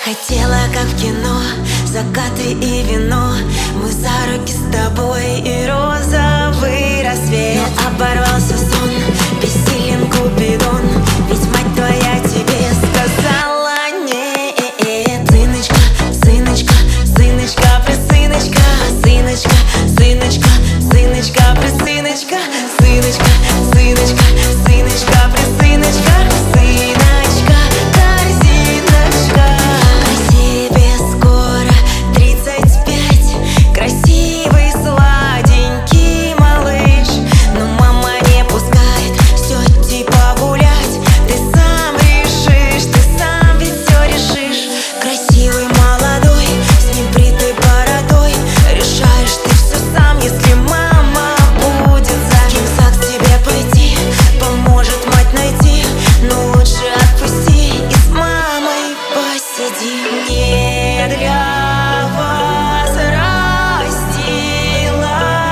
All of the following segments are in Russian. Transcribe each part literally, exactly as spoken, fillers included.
Хотела, как в кино, закаты и вино. Мы за руки с тобой и розовый рассвет. Но оборвался сон, бессилен Купидон. Ведь мать твоя тебе сказала нет. Сыночка, сыночка, сыночка, присыночка. Сыночка, сыночка, сыночка, присыночка. Сыночка, сыночка, сыночка, присыночка. Сыночка, корзиночка. Тебе скоро тридцать пять. Красивый, сладенький малыш. Но мама не пускает все типа гулять. Ты сам решишь, ты сам ведь все решишь. Красивый, молодой, с небритой бородой. Решаешь ты все сам, если мама будет за. Кем к тебе пойти, поможет мать найти. Но лучше отпусти и с мамой посиди. Не для вас растила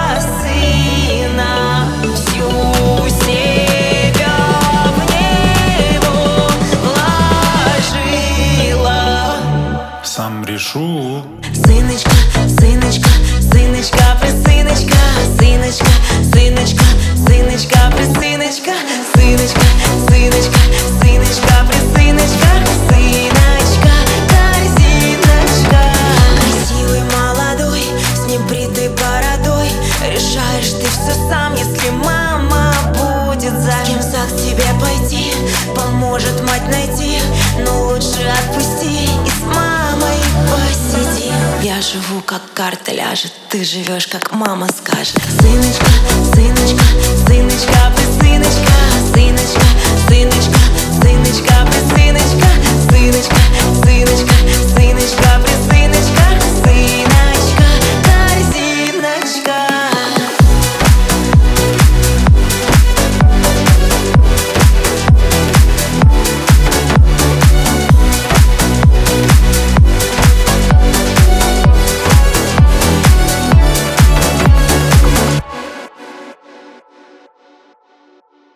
сына, всю себя в него вложила. Сам решу. Сыночка, сыночка, сыночка, присыночка. Сыночка, сыночка, сыночка, присыночка. Сыночка, сыночка, сыночка, присыночка. Сыночка, корзиночка. Красивый, молодой, с небритой бородой. Решаешь ты все сам, если мама будет за. Кем к тебе пойти, поможет мать найти. Но лучше отпусти и с мамой посиди. Я живу, как карта ляжет, ты живешь, как мама скажет. Сыночка, сыночка, сыночка, присыночка. Сыночка, сыночка, сыночка, присыночка. Сыночка,